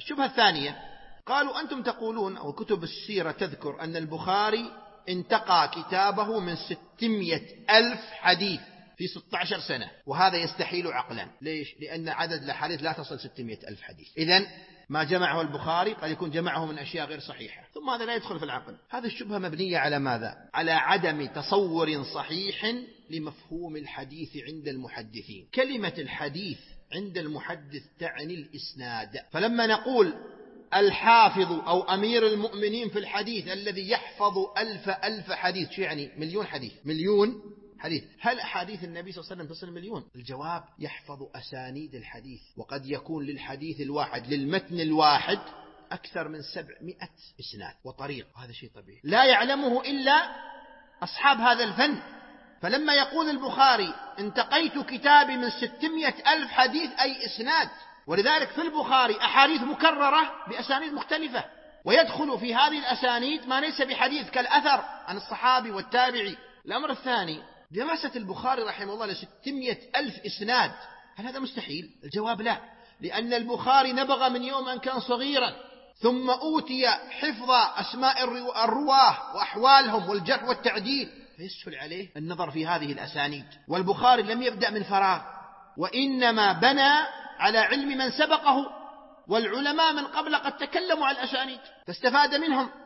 الشبهة الثانية، قالوا أنتم تقولون أو كتب السيرة تذكر أن البخاري انتقى كتابه من 600,000 حديث في 16 سنة، وهذا يستحيل عقلا. ليش؟ لأن عدد الأحاديث لا تصل 600,000 حديث. إذن ما جمعه البخاري قد يكون جمعه من أشياء غير صحيحة، ثم هذا لا يدخل في العقل. هذه الشبهة مبنية على ماذا؟ على عدم تصور صحيح لمفهوم الحديث عند المحدثين. كلمة الحديث عند المحدث تعني الإسناد، فلما نقول الحافظ أو أمير المؤمنين في الحديث الذي يحفظ ألف حديث، شو يعني؟ مليون حديث، مليون حديث. هل أحاديث النبي صلى الله عليه وسلم تصل مليون؟ الجواب يحفظ أسانيد الحديث، وقد يكون للحديث الواحد، للمتن الواحد، أكثر من 700 إسناد وطريق. هذا شيء طبيعي لا يعلمه إلا أصحاب هذا الفن. فلما يقول البخاري انتقيت كتابي من 600,000 حديث أي إسناد، ولذلك في البخاري أحاديث مكررة بأسانيد مختلفة، ويدخل في هذه الأسانيد ما ليس بحديث كالأثر عن الصحابي والتابعي. الأمر الثاني، دراسة البخاري رحمه الله ل600,000 إسناد، هل هذا مستحيل؟ الجواب لا، لأن البخاري نبغى من يوم أن كان صغيرا، ثم أوتي حفظ أسماء الرواه وأحوالهم والجرح والتعديل، فيسهل عليه النظر في هذه الأسانيد. والبخاري لم يبدأ من فراغ، وإنما بنى على علم من سبقه، والعلماء من قبل قد تكلموا عن الأسانيد فاستفاد منهم.